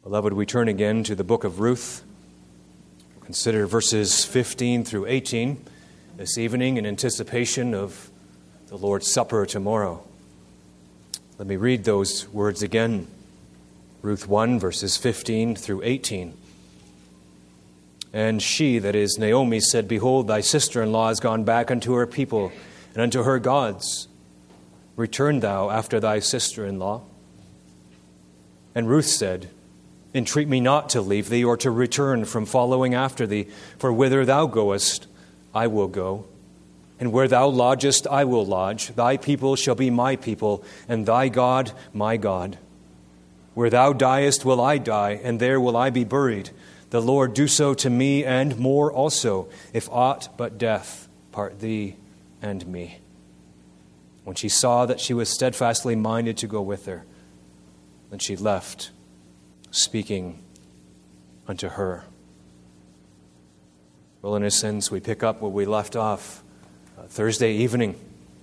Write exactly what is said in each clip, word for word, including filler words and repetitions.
Beloved, we turn again to the book of Ruth. We'll consider verses fifteen through eighteen this evening in anticipation of the Lord's Supper tomorrow. Let me read those words again. Ruth one, verses fifteen through eighteen. And she, that is Naomi, said, Behold, thy sister-in-law is gone back unto her people and unto her gods. Return thou after thy sister-in-law. And Ruth said, Entreat me not to leave thee or to return from following after thee, for whither thou goest, I will go. And where thou lodgest, I will lodge. Thy people shall be my people, and thy God my God. Where thou diest will I die, and there will I be buried. The Lord do so to me, and more also, if aught but death part thee and me. When she saw that she was steadfastly minded to go with her, then she left, speaking unto her. Well, in a sense, we pick up where we left off uh, Thursday evening.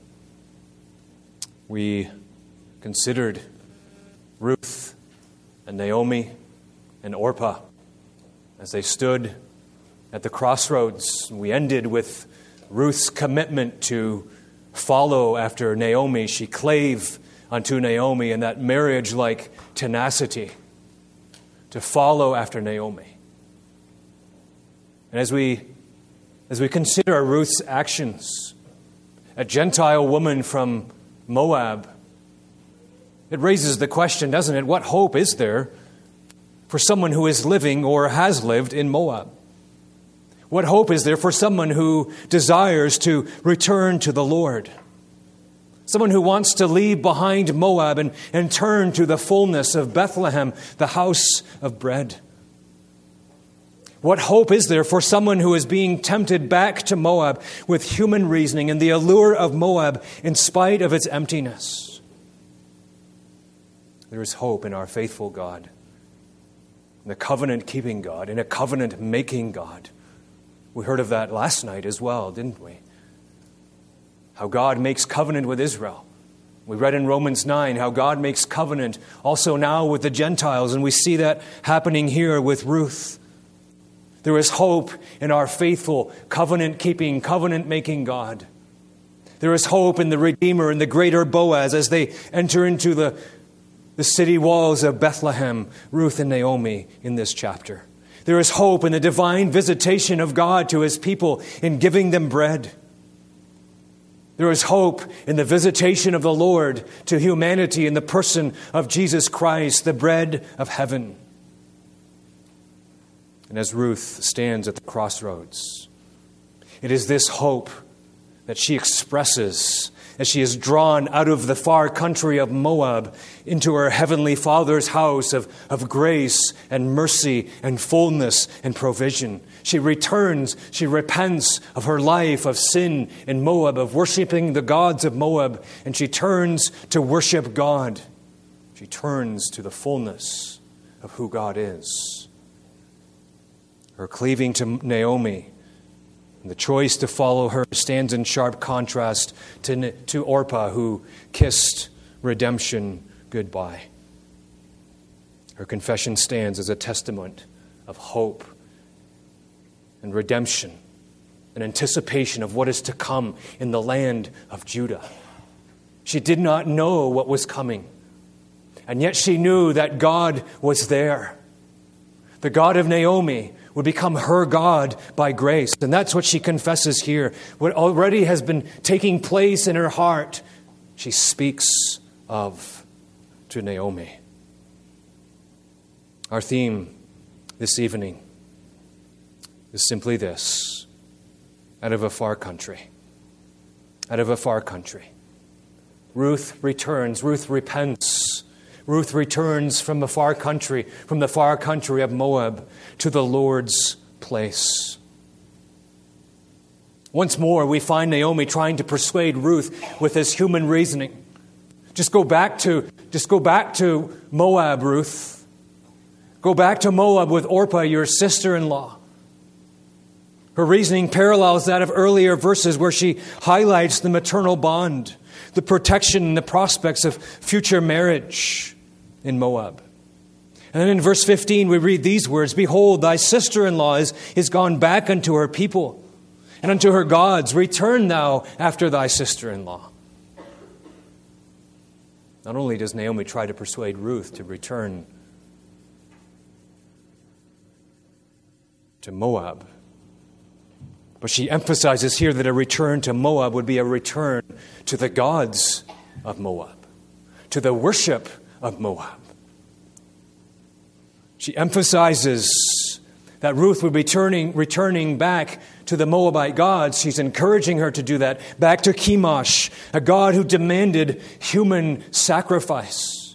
We considered Ruth and Naomi and Orpah as they stood at the crossroads. We ended with Ruth's commitment to follow after Naomi. She clave unto Naomi in that marriage-like tenacity to follow after Naomi. And as we as we consider Ruth's actions, a Gentile woman from Moab, it raises the question, doesn't it? What hope is there for someone who is living or has lived in Moab? What hope is there for someone who desires to return to the Lord? Someone who wants to leave behind Moab and, and turn to the fullness of Bethlehem, the house of bread. What hope is there for someone who is being tempted back to Moab with human reasoning and the allure of Moab in spite of its emptiness? There is hope in our faithful God, in the covenant-keeping God, in a covenant-making God. We heard of that last night as well, didn't we? How God makes covenant with Israel. We read in Romans nine how God makes covenant also now with the Gentiles, and we see that happening here with Ruth. There is hope in our faithful, covenant-keeping, covenant-making God. There is hope in the Redeemer and the greater Boaz as they enter into the, the city walls of Bethlehem, Ruth and Naomi in this chapter. There is hope in the divine visitation of God to His people in giving them bread. There is hope in the visitation of the Lord to humanity in the person of Jesus Christ, the bread of heaven. And as Ruth stands at the crossroads, it is this hope that she expresses as she is drawn out of the far country of Moab into her heavenly Father's house of, of grace and mercy and fullness and provision. She returns, she repents of her life of sin in Moab, of worshiping the gods of Moab, and she turns to worship God. She turns to the fullness of who God is. Her cleaving to Naomi and the choice to follow her stands in sharp contrast to, to Orpah, who kissed redemption goodbye. Her confession stands as a testament of hope and redemption, an anticipation of what is to come in the land of Judah. She did not know what was coming, and yet she knew that God was there. The God of Naomi would become her God by grace. And that's what she confesses here. What already has been taking place in her heart, she speaks of to Naomi. Our theme this evening is simply this: out of a far country. Out of a far country. Ruth returns. Ruth repents. Ruth returns from the far country, from the far country of Moab, to the Lord's place. Once more, we find Naomi trying to persuade Ruth with this human reasoning. Just go back to, just go back to Moab, Ruth. Go back to Moab with Orpah, your sister-in-law. Her reasoning parallels that of earlier verses where she highlights the maternal bond, the protection and the prospects of future marriage in Moab. And then in verse fifteen, we read these words, "Behold, thy sister-in-law is, is gone back unto her people and unto her gods. Return thou after thy sister-in-law." Not only does Naomi try to persuade Ruth to return to Moab, but she emphasizes here that a return to Moab would be a return to the gods of Moab, to the worship of Moab. She emphasizes that Ruth would be turning, returning back to the Moabite gods. She's encouraging her to do that, back to Chemosh, a god who demanded human sacrifice.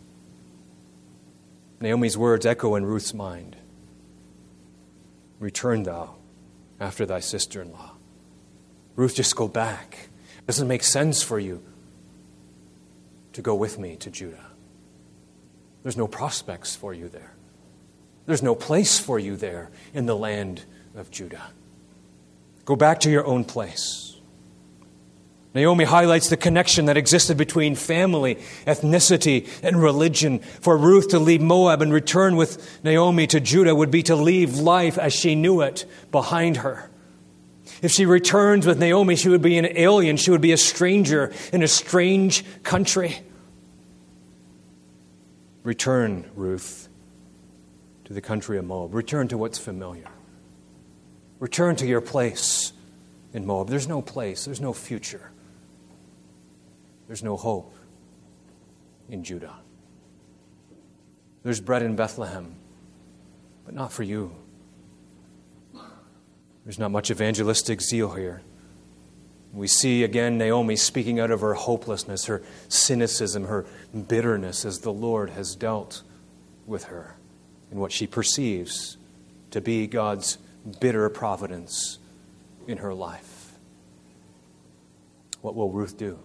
Naomi's words echo in Ruth's mind. "Return thou after thy sister-in-law." Ruth, just go back. It doesn't make sense for you to go with me to Judah. There's no prospects for you there. There's no place for you there in the land of Judah. Go back to your own place. Naomi highlights the connection that existed between family, ethnicity, and religion. For Ruth to leave Moab and return with Naomi to Judah would be to leave life as she knew it behind her. If she returns with Naomi, she would be an alien. She would be a stranger in a strange country. Return, Ruth, to the country of Moab. Return to what's familiar. Return to your place in Moab. There's no place. There's no future. There's no hope in Judah. There's bread in Bethlehem, but not for you. There's not much evangelistic zeal here. We see again Naomi speaking out of her hopelessness, her cynicism, her bitterness as the Lord has dealt with her in what she perceives to be God's bitter providence in her life. What will Ruth do?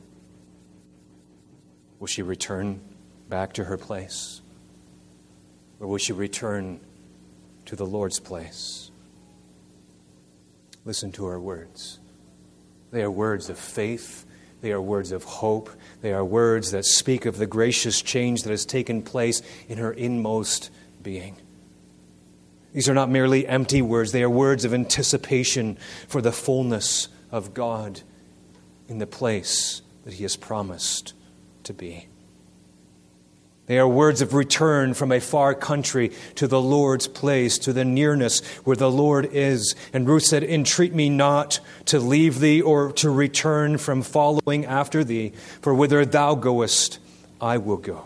Will she return back to her place? Or will she return to the Lord's place? Listen to her words. They are words of faith. They are words of hope. They are words that speak of the gracious change that has taken place in her inmost being. These are not merely empty words. They are words of anticipation for the fullness of God in the place that He has promised to be. They are words of return from a far country to the Lord's place, to the nearness where the Lord is. And Ruth said, "Entreat me not to leave thee or to return from following after thee, for whither thou goest, I will go."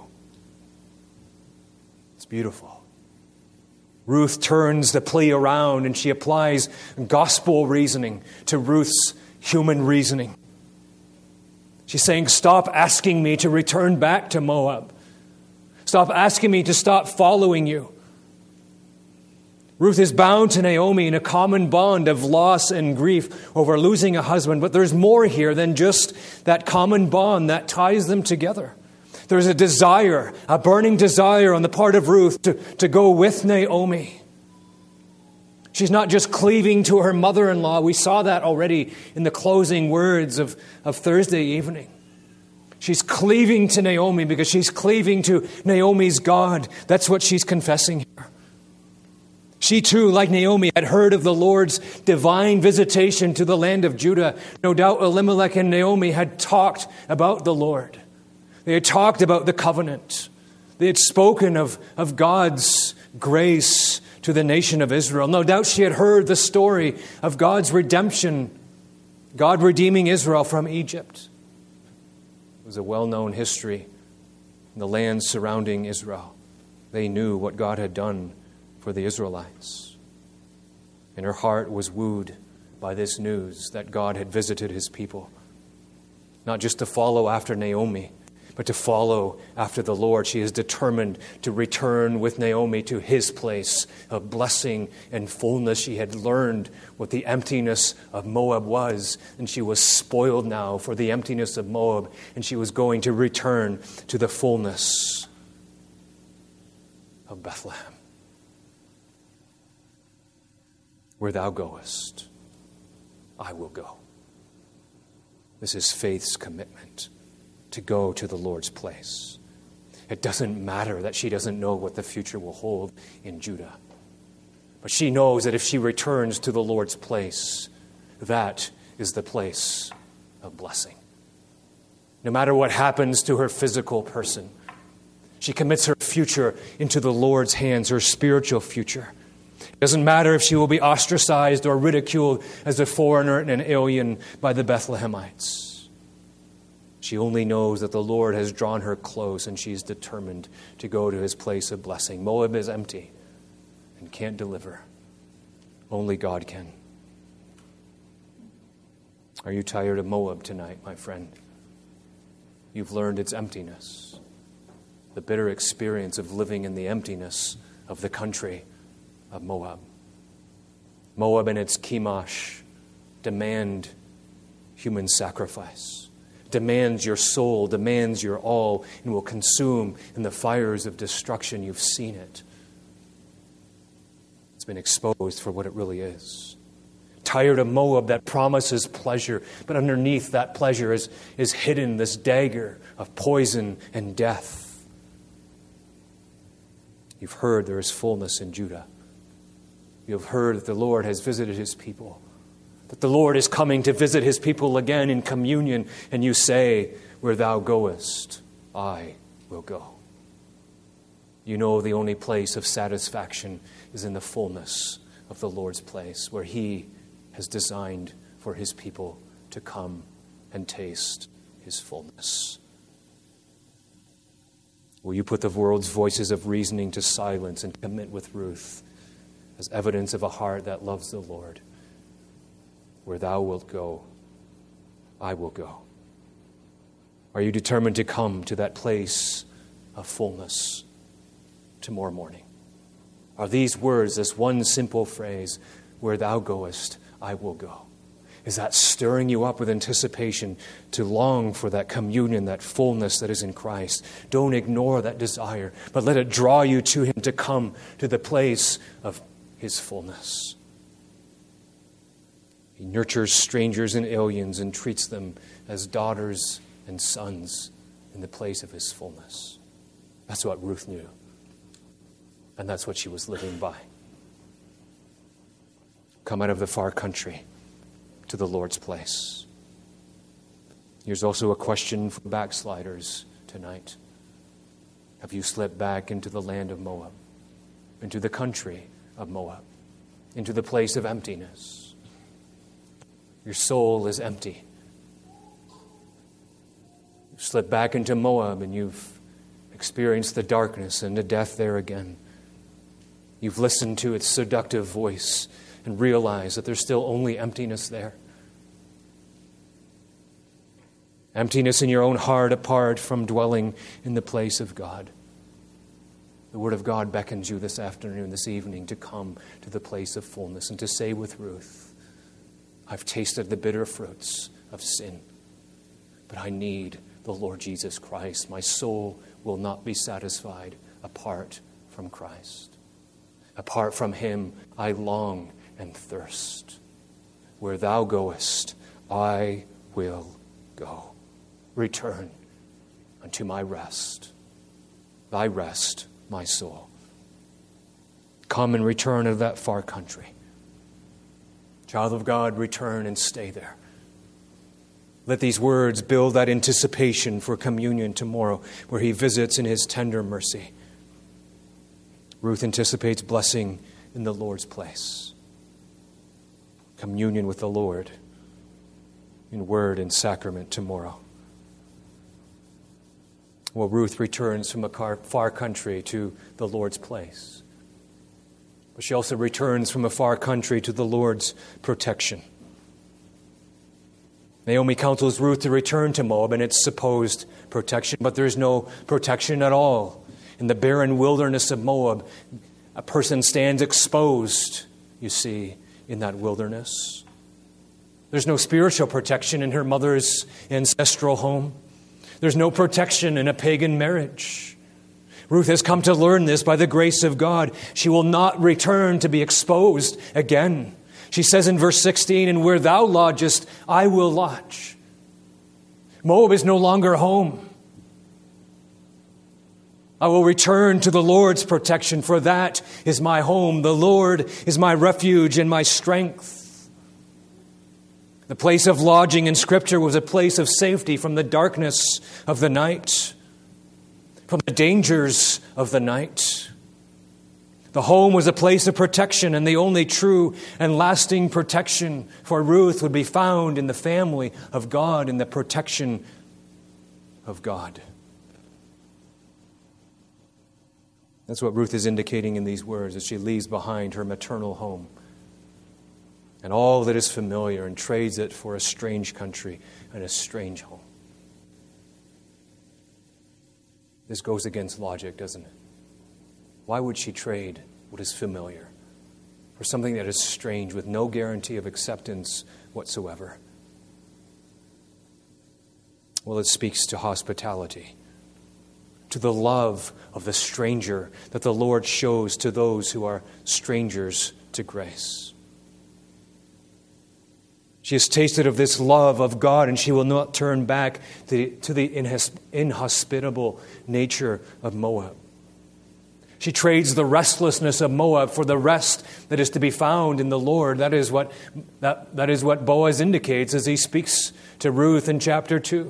It's beautiful. Ruth turns the plea around and she applies gospel reasoning to Ruth's human reasoning. She's saying, stop asking me to return back to Moab. Stop asking me to stop following you. Ruth is bound to Naomi in a common bond of loss and grief over losing a husband, but there's more here than just that common bond that ties them together. There's a desire, a burning desire on the part of Ruth to, to go with Naomi. She's not just cleaving to her mother-in-law. We saw that already in the closing words of, of Thursday evening. She's cleaving to Naomi because she's cleaving to Naomi's God. That's what she's confessing here. She too, like Naomi, had heard of the Lord's divine visitation to the land of Judah. No doubt Elimelech and Naomi had talked about the Lord. They had talked about the covenant. They had spoken of, of God's grace to the nation of Israel. No doubt she had heard the story of God's redemption, God redeeming Israel from Egypt. It was a well-known history in the lands surrounding Israel. They knew what God had done for the Israelites. And her heart was wooed by this news that God had visited His people. Not just to follow after Naomi, but to follow after the Lord. She is determined to return with Naomi to His place of blessing and fullness. She had learned what the emptiness of Moab was, and she was spoiled now for the emptiness of Moab, and she was going to return to the fullness of Bethlehem. Where thou goest, I will go. This is faith's commitment, to go to the Lord's place. It doesn't matter that she doesn't know what the future will hold in Judah. But she knows that if she returns to the Lord's place, that is the place of blessing. No matter what happens to her physical person, she commits her future into the Lord's hands, her spiritual future. It doesn't matter if she will be ostracized or ridiculed as a foreigner and an alien by the Bethlehemites. She only knows that the Lord has drawn her close and she is determined to go to his place of blessing. Moab is empty and can't deliver. Only God can. Are you tired of Moab tonight, my friend? You've learned its emptiness, the bitter experience of living in the emptiness of the country of Moab. Moab and its Chemosh demand human sacrifice, demands your soul, demands your all, and will consume in the fires of destruction. You've seen it. It's been exposed for what it really is. Tired of Moab that promises pleasure, but underneath that pleasure is, is hidden this dagger of poison and death. You've heard there is fullness in Judah. You have heard that the Lord has visited his people, that the Lord is coming to visit his people again in communion, and you say, where thou goest, I will go. You know the only place of satisfaction is in the fullness of the Lord's place, where he has designed for his people to come and taste his fullness. Will you put the world's voices of reasoning to silence and commit with Ruth as evidence of a heart that loves the Lord? Where thou wilt go, I will go. Are you determined to come to that place of fullness tomorrow morning? Are these words, this one simple phrase, where thou goest, I will go, is that stirring you up with anticipation to long for that communion, that fullness that is in Christ? Don't ignore that desire, but let it draw you to him to come to the place of his fullness. He nurtures strangers and aliens and treats them as daughters and sons in the place of his fullness. That's what Ruth knew. And that's what she was living by. Come out of the far country to the Lord's place. Here's also a question for backsliders tonight. Have you slipped back into the land of Moab, into the country of Moab, into the place of emptiness? Your soul is empty. You've slipped back into Moab and you've experienced the darkness and the death there again. You've listened to its seductive voice and realized that there's still only emptiness there. Emptiness in your own heart apart from dwelling in the place of God. The Word of God beckons you this afternoon, this evening, to come to the place of fullness and to say with Ruth, I've tasted the bitter fruits of sin, but I need the Lord Jesus Christ. My soul will not be satisfied apart from Christ. Apart from him, I long and thirst. Where thou goest, I will go. Return unto my rest. Thy rest, my soul. Come and return to that far country. Child of God, return and stay there. Let these words build that anticipation for communion tomorrow, where he visits in his tender mercy. Ruth anticipates blessing in the Lord's place. Communion with the Lord in word and sacrament tomorrow. Well, Ruth returns from a far country to the Lord's place. But she also returns from a far country to the Lord's protection. Naomi counsels Ruth to return to Moab and its supposed protection, but there's no protection at all. In the barren wilderness of Moab, a person stands exposed, you see, in that wilderness. There's no spiritual protection in her mother's ancestral home. There's no protection in a pagan marriage. Ruth has come to learn this by the grace of God. She will not return to be exposed again. She says in verse sixteen, and where thou lodgest, I will lodge. Moab is no longer home. I will return to the Lord's protection, for that is my home. The Lord is my refuge and my strength. The place of lodging in Scripture was a place of safety from the darkness of the night, from the dangers of the night. The home was a place of protection, and the only true and lasting protection for Ruth would be found in the family of God, in the protection of God. That's what Ruth is indicating in these words as she leaves behind her maternal home and all that is familiar and trades it for a strange country and a strange home. This goes against logic, doesn't it? Why would she trade what is familiar for something that is strange with no guarantee of acceptance whatsoever? Well, it speaks to hospitality, to the love of the stranger that the Lord shows to those who are strangers to grace. She has tasted of this love of God, and she will not turn back to the, to the inhospitable nature of Moab. She trades the restlessness of Moab for the rest that is to be found in the Lord. That is what, that, that is what Boaz indicates as he speaks to Ruth in chapter two.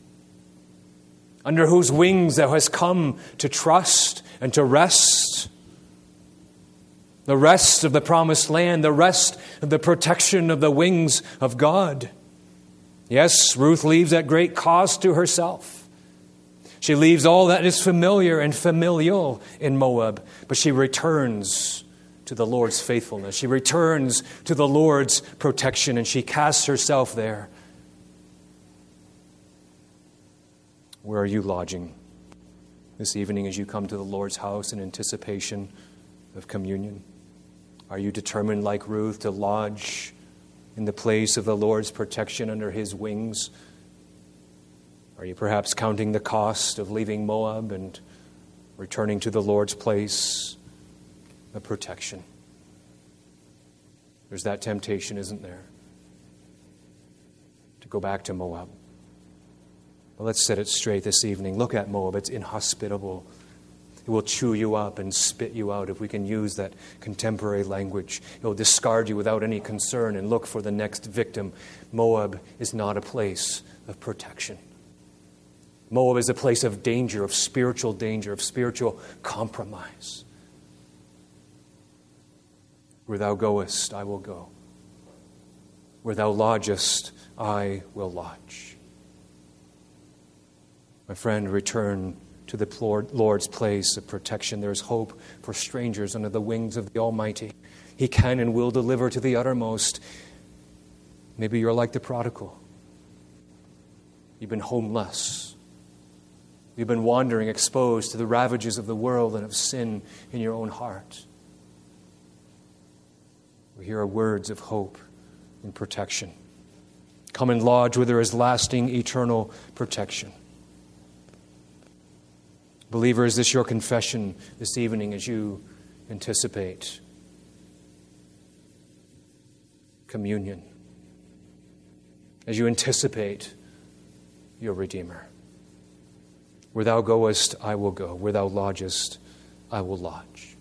Under whose wings thou hast come to trust and to rest. The rest of the promised land, the rest of the protection of the wings of God. Yes, Ruth leaves at great cost to herself. She leaves all that is familiar and familial in Moab, but she returns to the Lord's faithfulness. She returns to the Lord's protection, and she casts herself there. Where are you lodging this evening as you come to the Lord's house in anticipation of communion? Are you determined, like Ruth, to lodge in the place of the Lord's protection under His wings? Are you perhaps counting the cost of leaving Moab and returning to the Lord's place of protection? There's that temptation, isn't there? To go back to Moab. Well, let's set it straight this evening. Look at Moab. It's inhospitable. It will chew you up and spit you out, if we can use that contemporary language. It will discard you without any concern and look for the next victim. Moab is not a place of protection. Moab is a place of danger, of spiritual danger, of spiritual compromise. Where thou goest, I will go. Where thou lodgest, I will lodge. My friend, return to the Lord's place of protection. There is hope for strangers under the wings of the Almighty. He can and will deliver to the uttermost. Maybe you're like the prodigal. You've been homeless. You've been wandering, exposed to the ravages of the world and of sin in your own heart. We hear words of hope and protection. Come and lodge where there is lasting, eternal protection. Believer, is this your confession this evening as you anticipate communion? As you anticipate your Redeemer? Where thou goest, I will go. Where thou lodgest, I will lodge.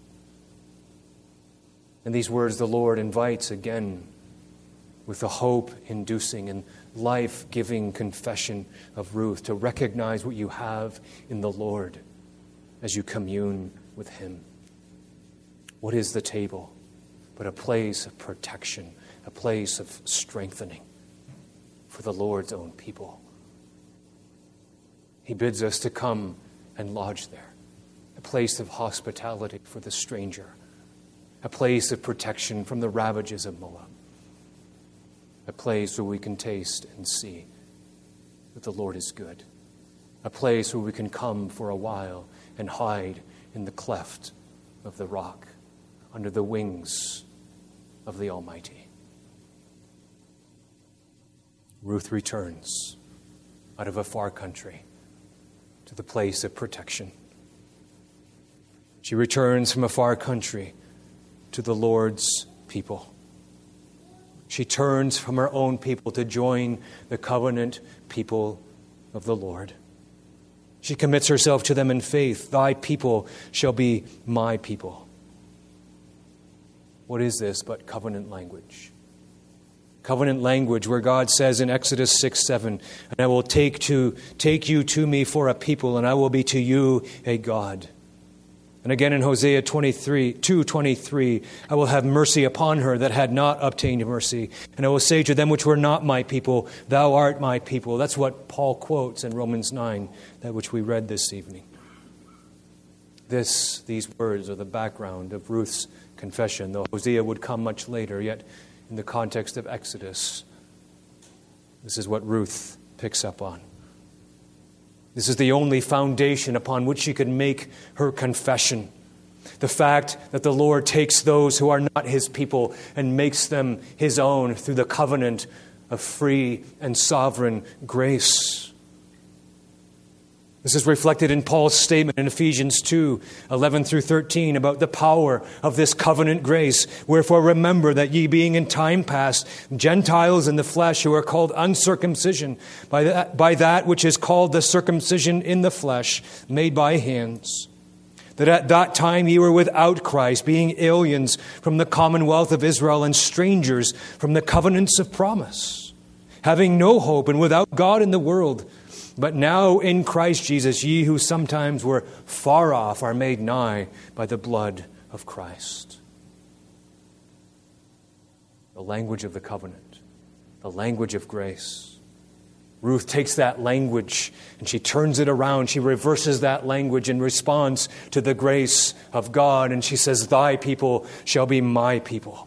In these words, the Lord invites again with the hope-inducing and life-giving confession of Ruth to recognize what you have in the Lord as you commune with Him. What is the table but a place of protection, a place of strengthening for the Lord's own people? He bids us to come and lodge there, a place of hospitality for the stranger, a place of protection from the ravages of Moab, a place where we can taste and see that the Lord is good, a place where we can come for a while and hide in the cleft of the rock under the wings of the Almighty. Ruth returns out of a far country to the place of protection. She returns from a far country to the Lord's people. She turns from her own people to join the covenant people of the Lord. She commits herself to them in faith. Thy people shall be my people. What is this but covenant language? Covenant language where God says in Exodus six seven, and I will take to take you to me for a people, and I will be to you a God. And again in Hosea twenty-three, two twenty-three, I will have mercy upon her that had not obtained mercy. And I will say to them which were not my people, thou art my people. That's what Paul quotes in Romans nine, that which we read this evening. This, these words are the background of Ruth's confession, though Hosea would come much later, yet in the context of Exodus, this is what Ruth picks up on. This is the only foundation upon which she could make her confession. The fact that the Lord takes those who are not His people and makes them His own through the covenant of free and sovereign grace. This is reflected in Paul's statement in Ephesians two, eleven through thirteen about the power of this covenant grace. Wherefore remember that ye being in time past Gentiles in the flesh, who are called uncircumcision by that, by that which is called the circumcision in the flesh, made by hands. That at that time ye were without Christ, being aliens from the commonwealth of Israel and strangers from the covenants of promise, having no hope and without God in the world. But now in Christ Jesus, ye who sometimes were far off are made nigh by the blood of Christ. The language of the covenant, the language of grace. Ruth takes that language and she turns it around. She reverses that language in response to the grace of God. And she says, thy people shall be my people.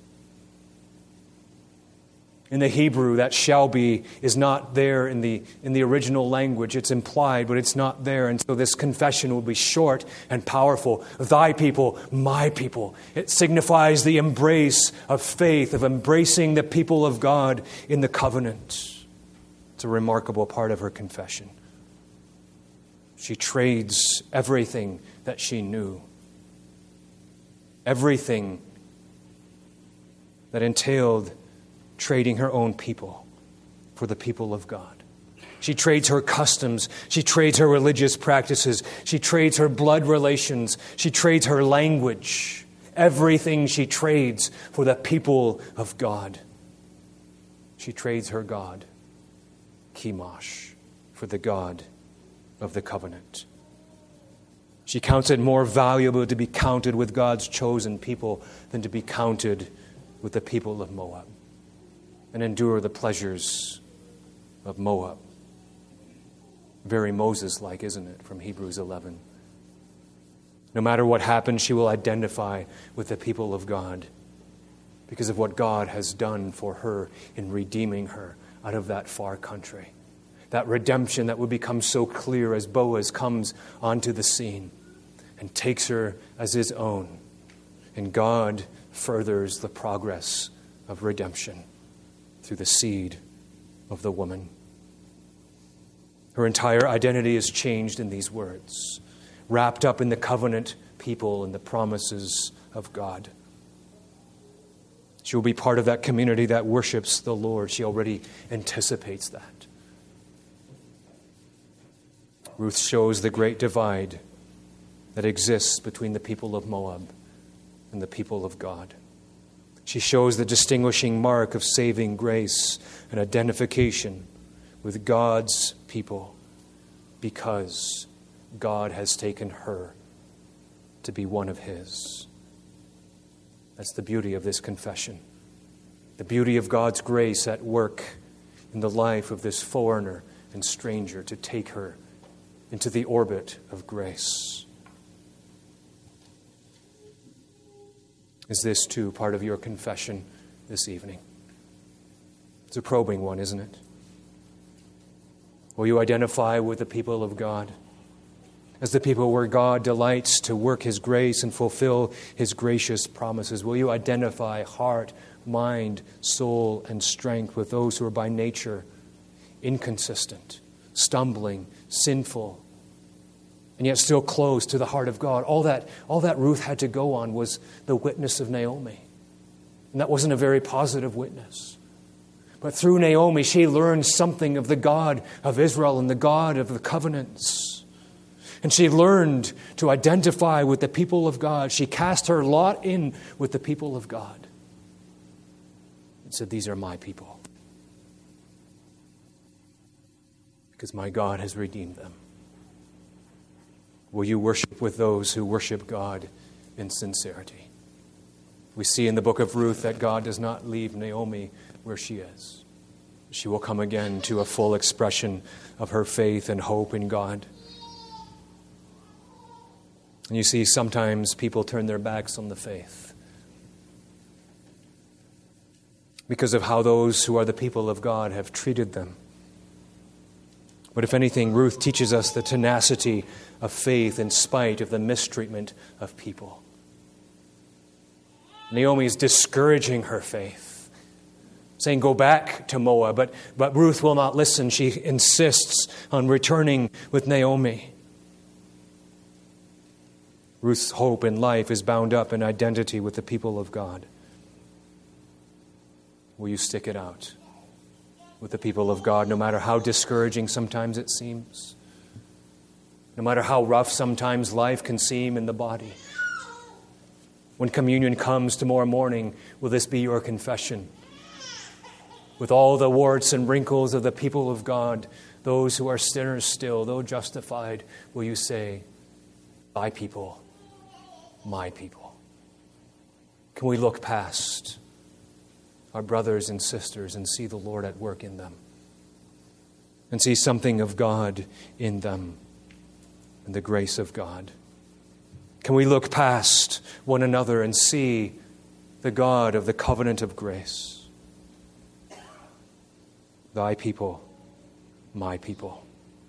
In the Hebrew, that shall be is not there in the in the original language. It's implied, but it's not there. And so this confession will be short and powerful. Thy people, my people. It signifies the embrace of faith, of embracing the people of God in the covenant. It's a remarkable part of her confession. She trades everything that she knew. Everything that entailed trading her own people for the people of God. She trades her customs. She trades her religious practices. She trades her blood relations. She trades her language. Everything she trades for the people of God. She trades her God, Chemosh, for the God of the covenant. She counts it more valuable to be counted with God's chosen people than to be counted with the people of Moab and endure the pleasures of Moab. Very Moses-like, isn't it, from Hebrews eleven? No matter what happens, she will identify with the people of God because of what God has done for her in redeeming her out of that far country. That redemption that would become so clear as Boaz comes onto the scene and takes her as his own. And God furthers the progress of redemption through the seed of the woman. Her entire identity is changed in these words, wrapped up in the covenant people and the promises of God. She will be part of that community that worships the Lord. She already anticipates that. Ruth shows the great divide that exists between the people of Moab and the people of God. She shows the distinguishing mark of saving grace and identification with God's people because God has taken her to be one of His. That's the beauty of this confession. The beauty of God's grace at work in the life of this foreigner and stranger to take her into the orbit of grace. Is this too part of your confession this evening? It's a probing one, isn't it? Will you identify with the people of God as the people where God delights to work His grace and fulfill His gracious promises? Will you identify heart, mind, soul, and strength with those who are by nature inconsistent, stumbling, sinful, and yet still close to the heart of God? All that, all that Ruth had to go on was the witness of Naomi. And that wasn't a very positive witness. But through Naomi, she learned something of the God of Israel and the God of the covenants. And she learned to identify with the people of God. She cast her lot in with the people of God and said, these are my people, because my God has redeemed them. Will you worship with those who worship God in sincerity? We see in the book of Ruth that God does not leave Naomi where she is. She will come again to a full expression of her faith and hope in God. And you see, sometimes people turn their backs on the faith because of how those who are the people of God have treated them. But if anything, Ruth teaches us the tenacity of faith in spite of the mistreatment of people. Naomi is discouraging her faith, saying, go back to Moab. But, but Ruth will not listen. She insists on returning with Naomi. Ruth's hope in life is bound up in identity with the people of God. Will you stick it out with the people of God, no matter how discouraging sometimes it seems? No matter how rough sometimes life can seem in the body? When communion comes tomorrow morning, will this be your confession? With all the warts and wrinkles of the people of God, those who are sinners still, though justified, will you say, thy people, my people? Can we look past our brothers and sisters and see the Lord at work in them? And see something of God in them and the grace of God? Can we look past one another and see the God of the covenant of grace? Thy people, my people.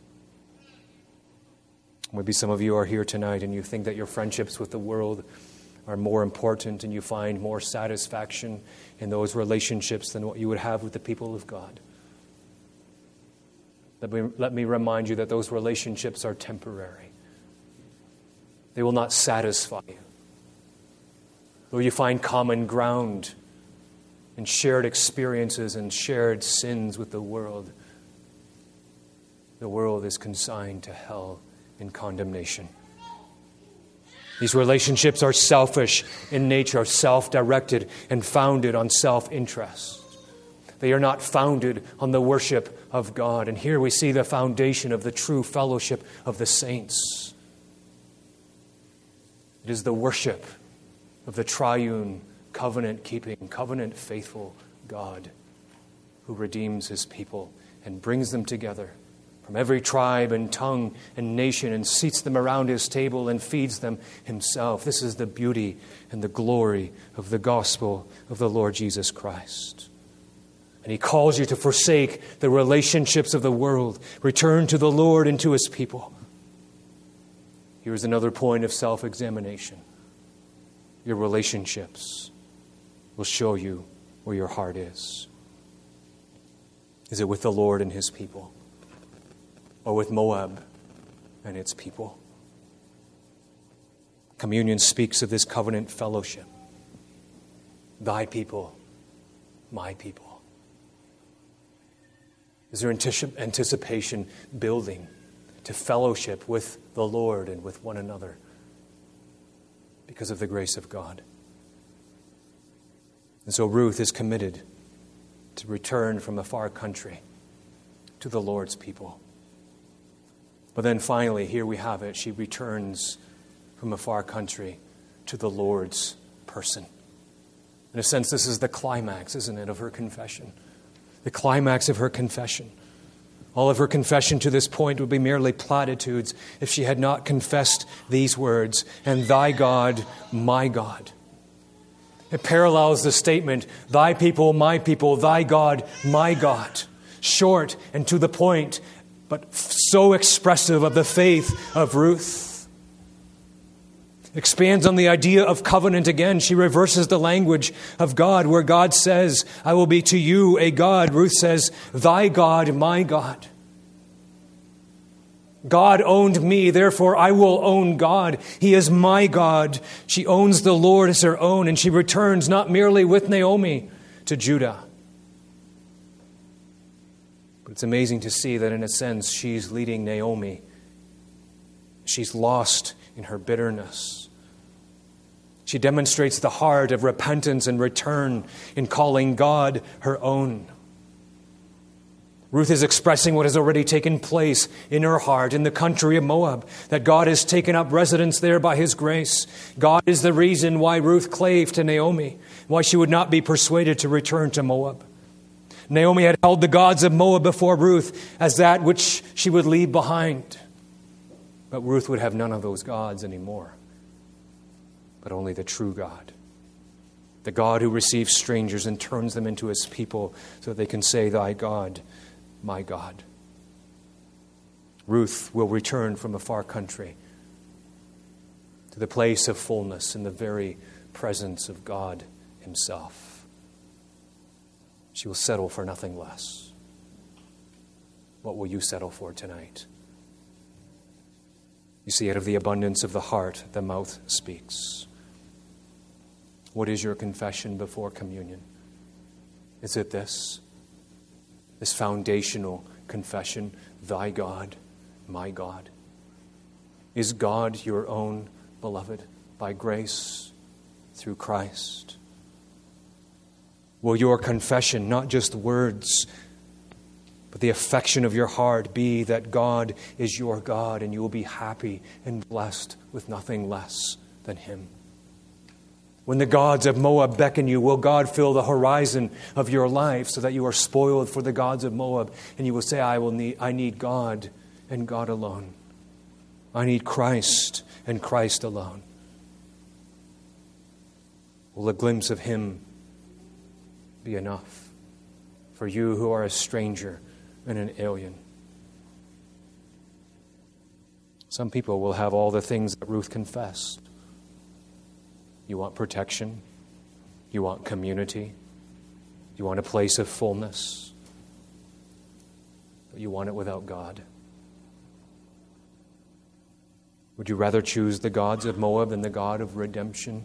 Maybe some of you are here tonight and you think that your friendships with the world are more important and you find more satisfaction in those relationships than what you would have with the people of God. Let me, let me remind you that those relationships are temporary. They will not satisfy you. Though you find common ground and shared experiences and shared sins with the world, the world is consigned to hell in condemnation. These relationships are selfish in nature, self-directed, and founded on self-interest. They are not founded on the worship of God. And here we see the foundation of the true fellowship of the saints. It is the worship of the triune, covenant-keeping, covenant-faithful God who redeems his people and brings them together from every tribe and tongue and nation and seats them around his table and feeds them himself. This is the beauty and the glory of the gospel of the Lord Jesus Christ. And he calls you to forsake the relationships of the world, return to the Lord and to his people. Here's another point of self-examination. Your relationships will show you where your heart is. Is it with the Lord and his people? Or with Moab and its people? Communion speaks of this covenant fellowship. Thy people, my people. Is there anticipation building to fellowship with the Lord and with one another because of the grace of God? And so Ruth is committed to return from a far country to the Lord's people. But then finally, here we have it. She returns from a far country to the Lord's person. In a sense, this is the climax, isn't it, of her confession? The climax of her confession. All of her confession to this point would be merely platitudes if she had not confessed these words, and thy God, my God. It parallels the statement, thy people, my people, thy God, my God. Short and to the point, but so expressive of the faith of Ruth. Expands on the idea of covenant again. She reverses the language of God, where God says, I will be to you a God. Ruth says, thy God, my God. God owned me, therefore I will own God. He is my God. She owns the Lord as her own, and she returns not merely with Naomi to Judah, But it's amazing to see that in a sense she's leading Naomi. She's lost in her bitterness. She demonstrates the heart of repentance and return in calling God her own. Ruth is expressing what has already taken place in her heart in the country of Moab, that God has taken up residence there by His grace. God is the reason why Ruth clave to Naomi, why she would not be persuaded to return to Moab. Naomi had held the gods of Moab before Ruth as that which she would leave behind. But Ruth would have none of those gods anymore, but only the true God. The God who receives strangers and turns them into His people so that they can say, "Thy God, my God." Ruth will return from a far country to the place of fullness in the very presence of God Himself. She will settle for nothing less. What will you settle for tonight? You see, out of the abundance of the heart, the mouth speaks. What is your confession before communion? Is it this? This foundational confession, "Thy God, my God." Is God your own beloved by grace through Christ? Will your confession, not just words, but the affection of your heart be that God is your God and you will be happy and blessed with nothing less than Him? When the gods of Moab beckon you, will God fill the horizon of your life so that you are spoiled for the gods of Moab and you will say, I will need, I need God and God alone. I need Christ and Christ alone. Will a glimpse of Him be enough for you who are a stranger and an alien? Some people will have all the things that Ruth confessed. You want protection. You want community. You want a place of fullness. But you want it without God. Would you rather choose the gods of Moab than the God of redemption?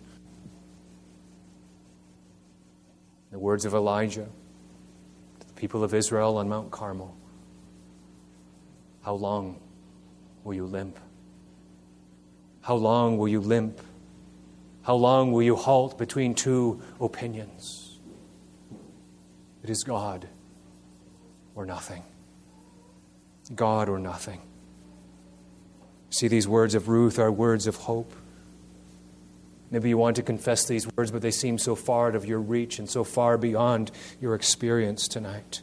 The words of Elijah to the people of Israel on Mount Carmel. How long will you limp? How long will you limp? How long will you halt between two opinions? It is God or nothing. God or nothing. See, these words of Ruth are words of hope. Maybe you want to confess these words, but they seem so far out of your reach and so far beyond your experience tonight.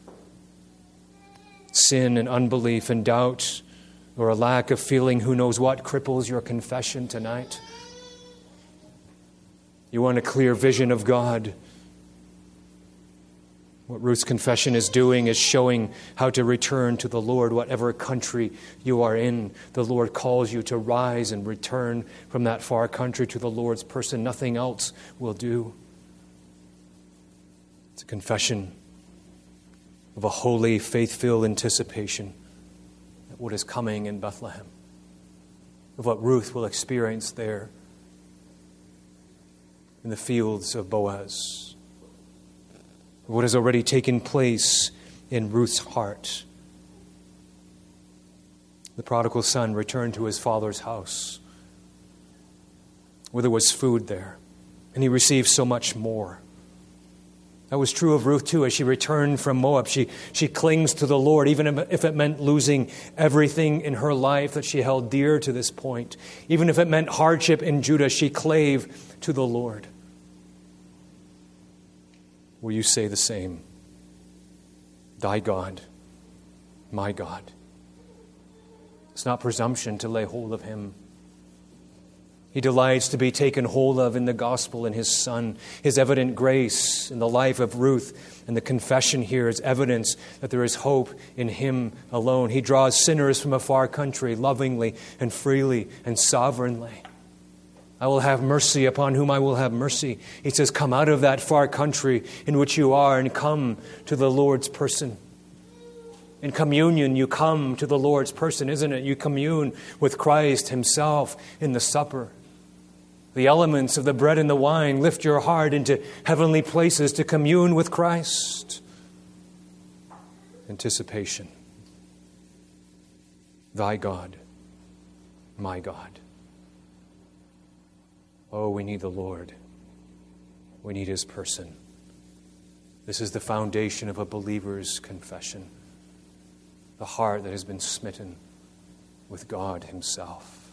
Sin and unbelief and doubt or a lack of feeling, who knows what, cripples your confession tonight. You want a clear vision of God. What Ruth's confession is doing is showing how to return to the Lord, whatever country you are in. The Lord calls you to rise and return from that far country to the Lord's person. Nothing else will do. It's a confession of a holy, faith-filled anticipation of what is coming in Bethlehem, of what Ruth will experience there in the fields of Boaz. What has already taken place in Ruth's heart. The prodigal son returned to his father's house, where there was food there, and he received so much more. That was true of Ruth too. As she returned from Moab, she, she clings to the Lord, even if it meant losing everything in her life that she held dear to this point. Even if it meant hardship in Judah, she clave to the Lord. Will you say the same? Thy God, my God. It's not presumption to lay hold of Him. He delights to be taken hold of in the gospel in His Son. His evident grace in the life of Ruth and the confession here is evidence that there is hope in Him alone. He draws sinners from a far country lovingly and freely and sovereignly. I will have mercy upon whom I will have mercy. He says, come out of that far country in which you are and come to the Lord's person. In communion, you come to the Lord's person, isn't it? You commune with Christ Himself in the supper. The elements of the bread and the wine lift your heart into heavenly places to commune with Christ. anticipation. Thy God, my God. Oh, we need the Lord. We need His person. This is the foundation of a believer's confession. The heart that has been smitten with God Himself.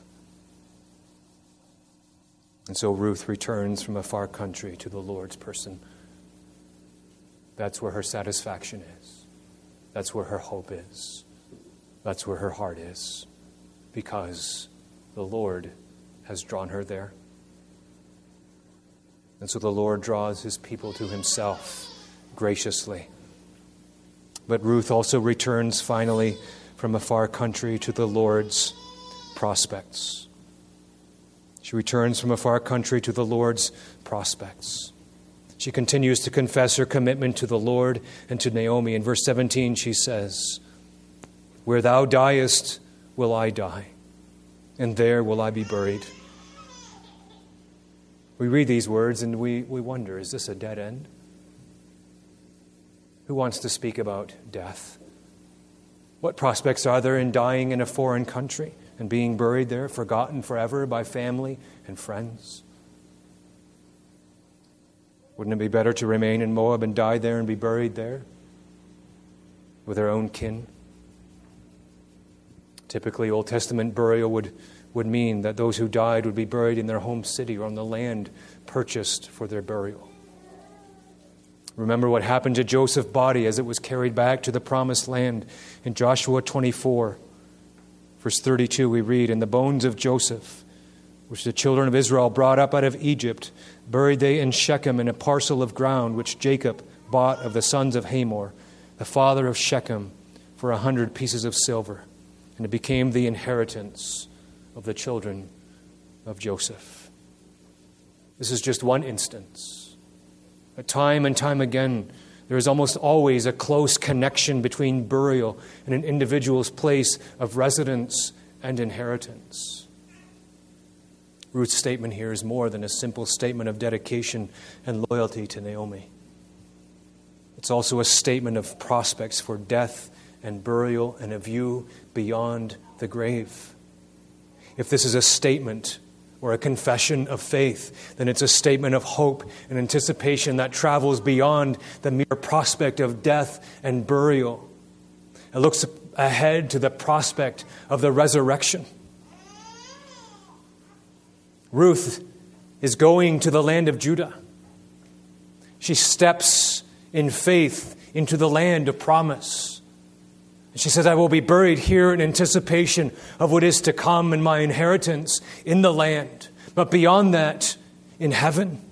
And so Ruth returns from a far country to the Lord's person. That's where her satisfaction is. That's where her hope is. That's where her heart is. Because the Lord has drawn her there. And so the Lord draws His people to Himself graciously. But Ruth also returns finally from a far country to the Lord's prospects. She returns from a far country to the Lord's prospects. She continues to confess her commitment to the Lord and to Naomi. In verse seventeen, she says, "Where thou diest, will I die, and there will I be buried." We read these words and we, we wonder, is this a dead end? Who wants to speak about death? What prospects are there in dying in a foreign country and being buried there, forgotten forever by family and friends? Wouldn't it be better to remain in Moab and die there and be buried there with our own kin? Typically, Old Testament burial would, would mean that those who died would be buried in their home city or on the land purchased for their burial. Remember what happened to Joseph's body as it was carried back to the promised land. In Joshua twenty-four, verse thirty-two, we read, "And the bones of Joseph, which the children of Israel brought up out of Egypt, buried they in Shechem in a parcel of ground which Jacob bought of the sons of Hamor, the father of Shechem, for a hundred pieces of silver. And it became the inheritance of the children of Joseph." This is just one instance. But time and time again, there is almost always a close connection between burial and an individual's place of residence and inheritance. Ruth's statement here is more than a simple statement of dedication and loyalty to Naomi. It's also a statement of prospects for death and burial and a view beyond the grave. If this is a statement or a confession of faith, then it's a statement of hope and anticipation that travels beyond the mere prospect of death and burial. It looks ahead to the prospect of the resurrection. Ruth is going to the land of Judah. She steps in faith into the land of promise. She says, "I will be buried here in anticipation of what is to come in my inheritance in the land. But beyond that, in heaven."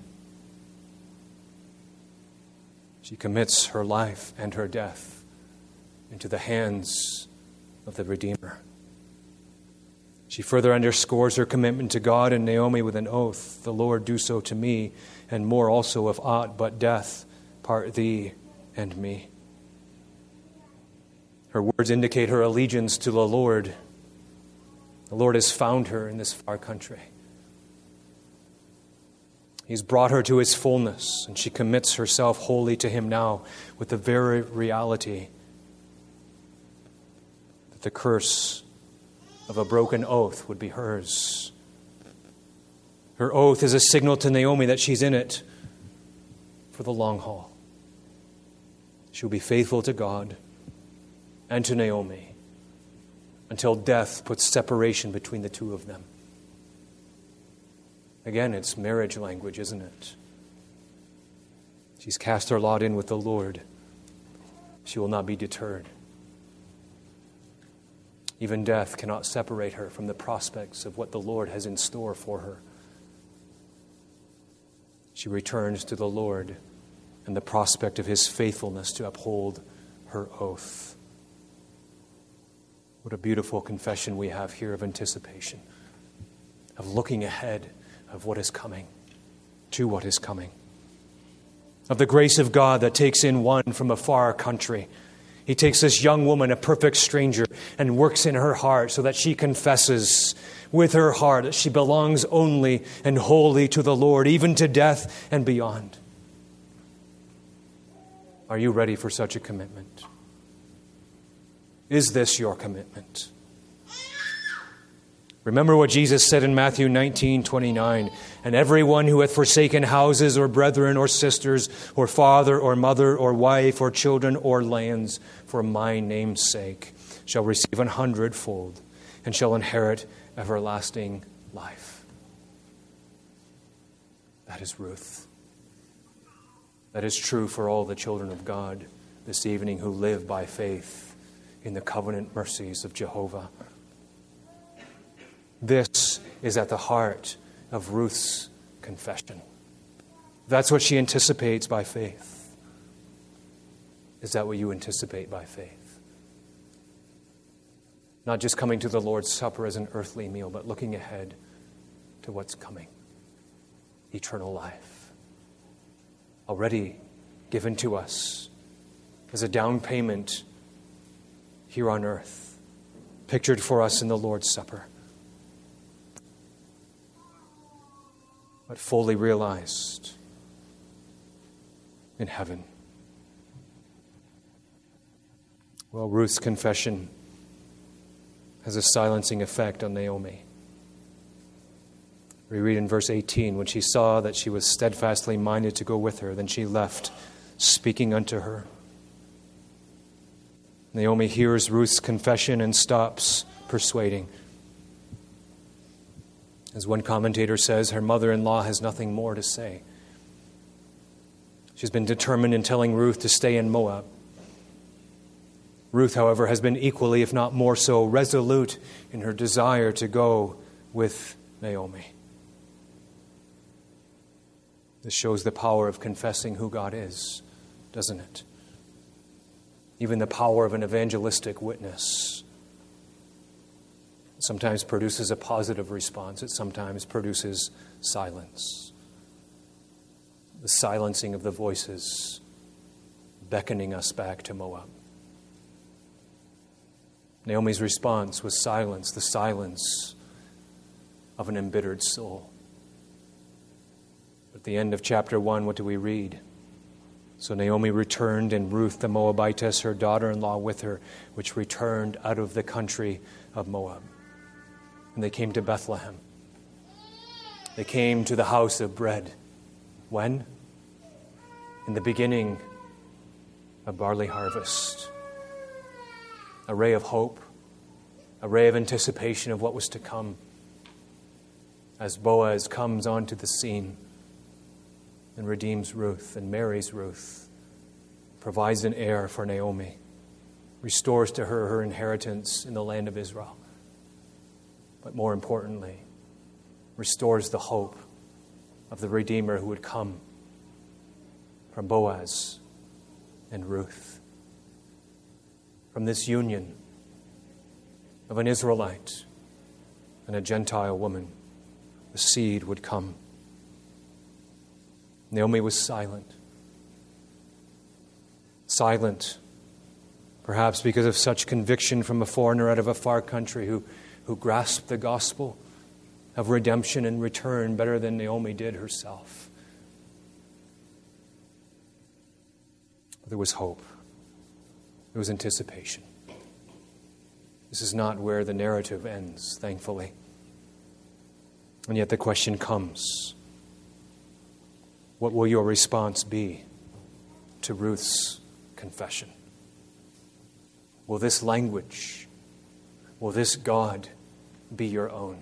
She commits her life and her death into the hands of the Redeemer. She further underscores her commitment to God and Naomi with an oath. "The Lord do so to me, and more also if aught but death part thee and me." Her words indicate her allegiance to the Lord. The Lord has found her in this far country. He's brought her to His fullness, and she commits herself wholly to Him now with the very reality that the curse of a broken oath would be hers. Her oath is a signal to Naomi that she's in it for the long haul. She'll be faithful to God and to Naomi until death puts separation between the two of them. Again, it's marriage language, isn't it? She's cast her lot in with the Lord. She will not be deterred. Even death cannot separate her from the prospects of what the Lord has in store for her. She returns to the Lord and the prospect of His faithfulness to uphold her oath. What a beautiful confession we have here of anticipation, of looking ahead of what is coming, to what is coming, of the grace of God that takes in one from a far country. He takes this young woman, a perfect stranger, and works in her heart so that she confesses with her heart that she belongs only and wholly to the Lord, even to death and beyond. Are you ready for such a commitment? Is this your commitment? Remember what Jesus said in Matthew nineteen twenty-nine, and everyone who hath forsaken houses or brethren or sisters or father or mother or wife or children or lands for my name's sake shall receive an hundredfold and shall inherit everlasting life. That is Ruth. That is true for all the children of God this evening who live by faith in the covenant mercies of Jehovah. This is at the heart of Ruth's confession. That's what she anticipates by faith. Is that what you anticipate by faith? Not just coming to the Lord's Supper as an earthly meal, but looking ahead to what's coming. Eternal life. Already given to us as a down payment here on earth. Pictured for us in the Lord's Supper. But fully realized in heaven. Well, Ruth's confession has a silencing effect on Naomi. We read in verse eighteen, when she saw that she was steadfastly minded to go with her, then she left, speaking unto her. Naomi hears Ruth's confession and stops persuading. As one commentator says, her mother-in-law has nothing more to say. She's been determined in telling Ruth to stay in Moab. Ruth, however, has been equally, if not more so, resolute in her desire to go with Naomi. This shows the power of confessing who God is, doesn't it? Even the power of an evangelistic witness. It sometimes produces a positive response. It sometimes produces silence. The silencing of the voices beckoning us back to Moab. Naomi's response was silence, the silence of an embittered soul. At the end of chapter one, what do we read? So Naomi returned, and Ruth the Moabitess, her daughter-in-law, with her, which returned out of the country of Moab. And they came to Bethlehem. They came to the house of bread. When? In the beginning of barley harvest. A ray of hope, a ray of anticipation of what was to come. As Boaz comes onto the scene and redeems Ruth and marries Ruth, provides an heir for Naomi, restores to her her inheritance in the land of Israel. But more importantly, restores the hope of the Redeemer who would come from Boaz and Ruth. From this union of an Israelite and a Gentile woman, the seed would come. Naomi was silent. Silent, perhaps because of such conviction from a foreigner out of a far country who, who grasped the gospel of redemption and return better than Naomi did herself. There was hope. There was anticipation. This is not where the narrative ends, thankfully. And yet the question comes, what will your response be to Ruth's confession? Will this language, will this God be your own?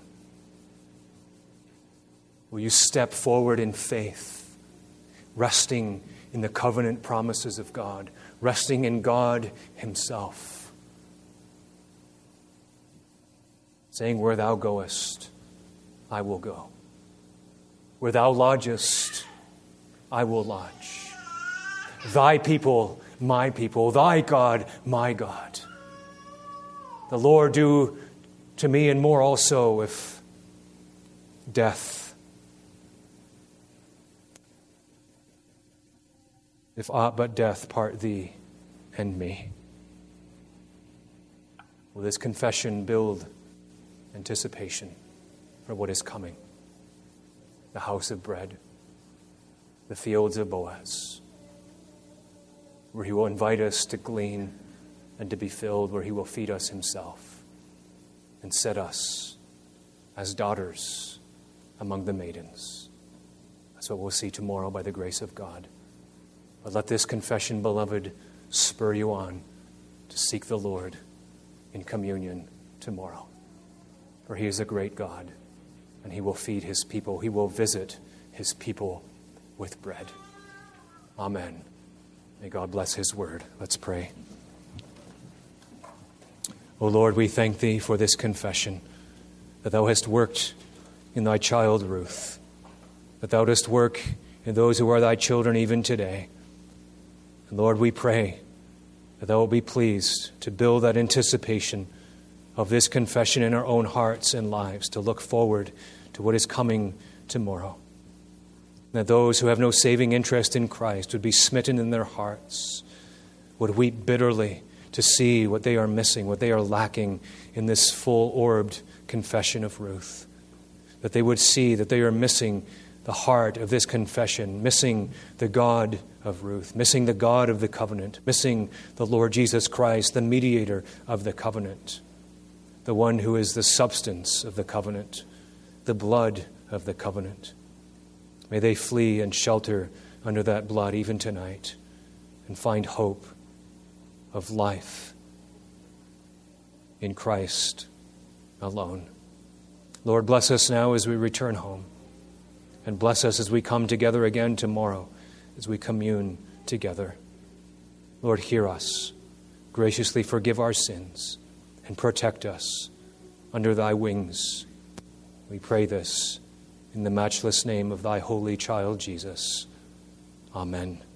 Will you step forward in faith, resting in the covenant promises of God, resting in God Himself, saying, where thou goest, I will go. Where thou lodgest, I will lodge. Thy people, my people. Thy God, my God. The Lord do to me and more also if death, if aught but death part thee and me. Will this confession build anticipation for what is coming? The house of bread, the fields of Boaz, where He will invite us to glean and to be filled, where he will feed us himself and set us as daughters among the maidens. That's what we'll see tomorrow by the grace of God. But let this confession, beloved, spur you on to seek the Lord in communion tomorrow. For he is a great God, and he will feed his people. He will visit his people with bread. Amen. May God bless his word. Let's pray. O Lord, we thank thee for this confession, that thou hast worked in thy child Ruth, that thou dost work in those who are thy children even today. And Lord, we pray that thou wilt be pleased to build that anticipation of this confession in our own hearts and lives, to look forward to what is coming tomorrow. That those who have no saving interest in Christ would be smitten in their hearts, would weep bitterly to see what they are missing, what they are lacking in this full-orbed confession of Ruth. That they would see that they are missing the heart of this confession, missing the God of Ruth, missing the God of the covenant, missing the Lord Jesus Christ, the mediator of the covenant, the one who is the substance of the covenant, the blood of the covenant. May they flee and shelter under that blood even tonight and find hope of life in Christ alone. Lord, bless us now as we return home, and bless us as we come together again tomorrow, as we commune together. Lord, hear us. Graciously forgive our sins and protect us under thy wings. We pray this in the matchless name of thy holy child, Jesus. Amen.